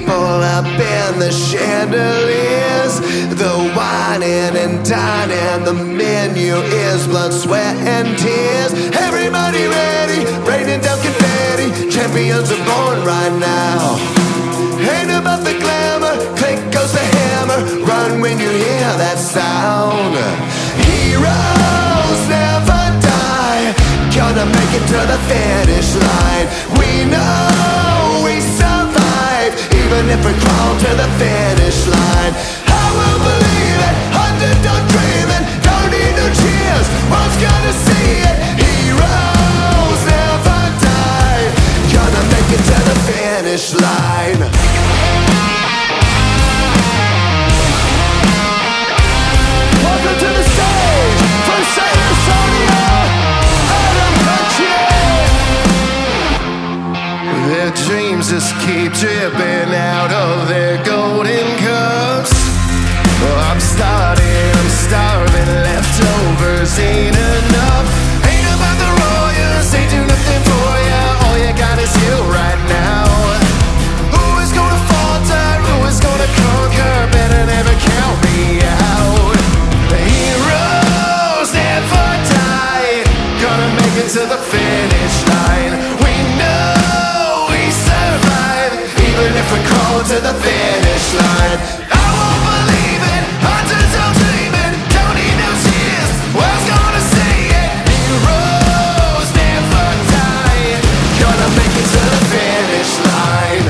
people up in the chandeliers, the whining and dining, the menu is blood, sweat, and tears. Everybody ready, raining down confetti. Champions are born right now. Ain't about the glamour, clink goes the hammer. Run when you hear that sound. Heroes never die, gonna make it to the finish line. We know we survive, even if we crawl to the finish line. I will believe it, underdog dreaming, don't need no cheers, world's gonna see it. Heroes never die, gonna make it to the finish line. Welcome to the stage, from Saint Sonia, Adam Country. Their dreams just keep dripping out of their golden cups. I'm starving, leftovers ain't enough. Ain't about the royals, they do nothing for ya. All you got is you right now. Who is gonna falter, who is gonna conquer? Better never count me out. The heroes never die, gonna make it to the finish line. We know we survive, even if we crawl to the finish line. I won't believe it, hunters are dreaming, don't need no tears, world's gonna see it. Heroes never die, gonna make it to the finish line.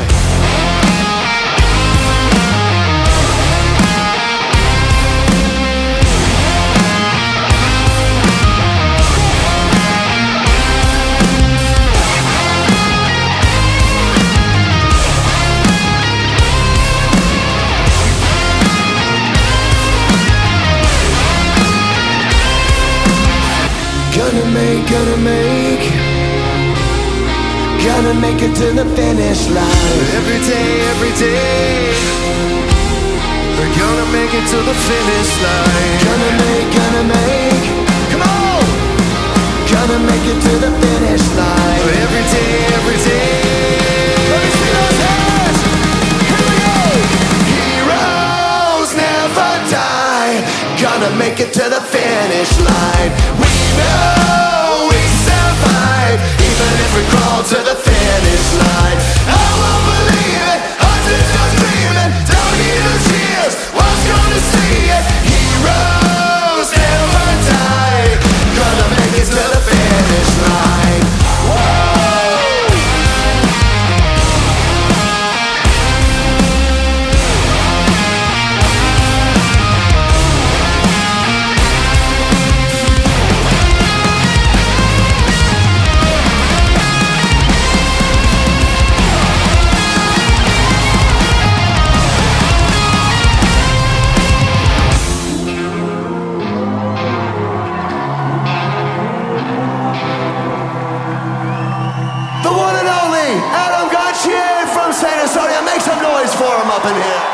Gonna make it to the finish line. Every day, we're gonna make it to the finish line. Gonna make, come on! Gonna make it to the finish line. Every day. Let me see those hands! Here we go! Heroes never die, gonna make it to the finish line. We know we survive, even if we crawl to the finish line. I won't believe it, hundreds are dreaming, don't need no cheers, world's gonna see it. Heroes never die, gonna make it to the finish line. Whoa! Adam Gauthier from Saint Sonia, make some noise for him up in here.